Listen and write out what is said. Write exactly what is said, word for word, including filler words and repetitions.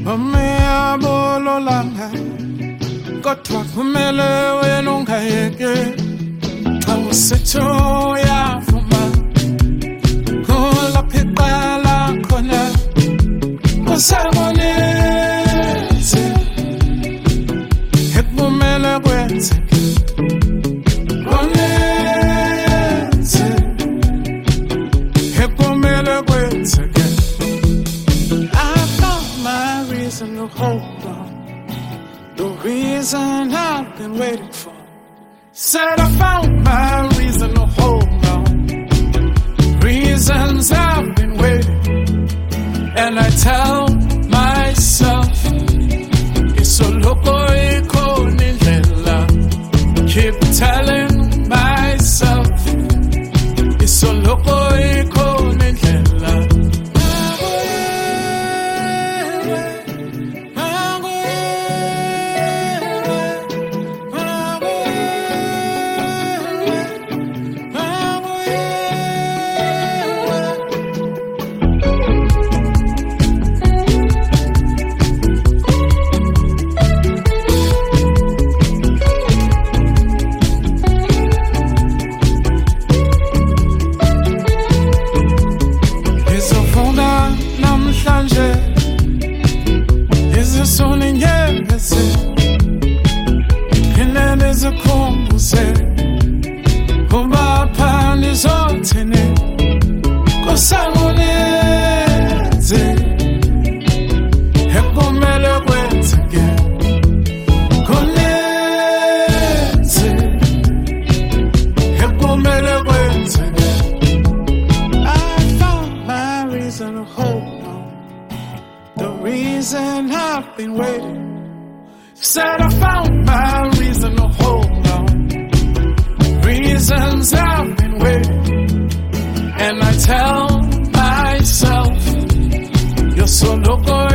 Umeabololanga kodwa kumele wena ungayeke xa usetho yavuma kulapha iqala khona usabonise ekumele kwenzeke bonise ekumele kwenzeke. I found my reason to hold on, the reason I've been waiting for. Said I found my reason to hold on, reasons I've been waiting. And I tell myself, it's so loco, keep telling myself, it's so loco, said I found my reason to hold on, reasons I've been waiting. And I tell myself, you're so loco.